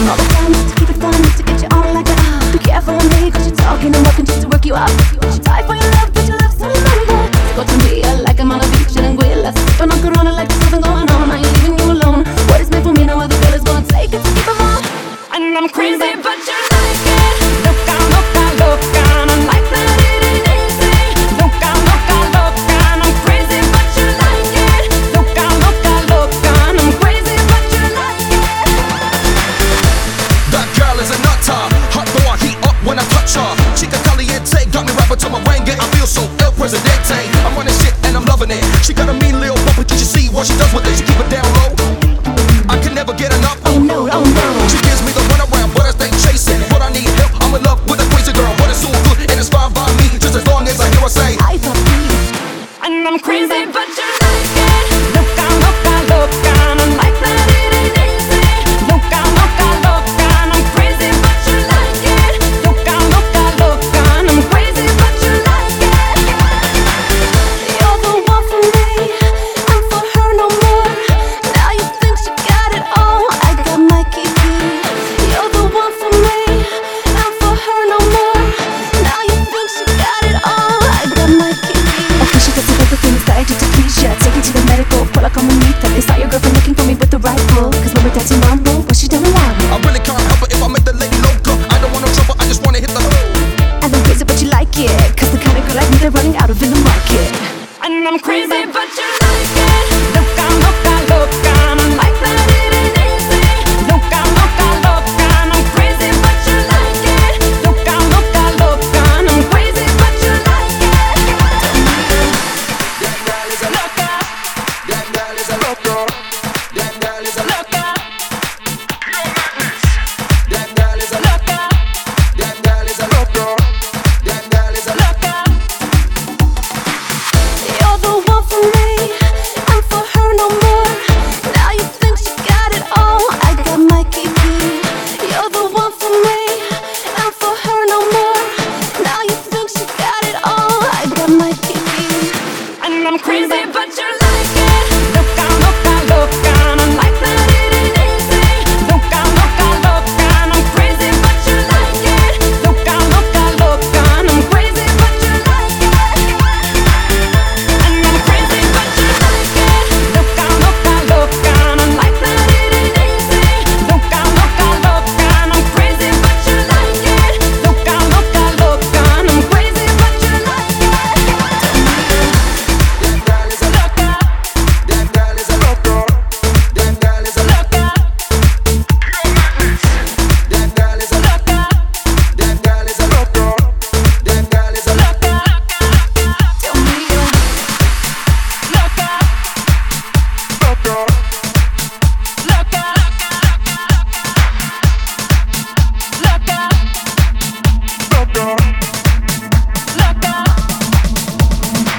All the time just to keep it fun, just to get you on like that. Be careful of me, cause you're talking and walking just to work you out. She die for your love, but your love's so lonely. Go to me, like I'm on a beach in Anguilla, sipping on Corona like there's nothing going on. I ain't leaving you alone. What is meant for me, no other girl is gonna take it to keep them on. And I'm crazy, but you like it. Loca, loca, loca, and I'm like that it ain't easy. Loca, loca, loca, and I'm crazy, but you like it. Loca, loca, loca, and I'm crazy, but you like it. That girl is a nutter, hot boy, I heat up when I touch her. Chica caliente, got me rapping to my merengue. I feel so El Presidente. I'm running shit and I'm loving it. She got a mean little bumper, can you see what she does with it? She keep it down low, I can never get enough. Oh no, oh no.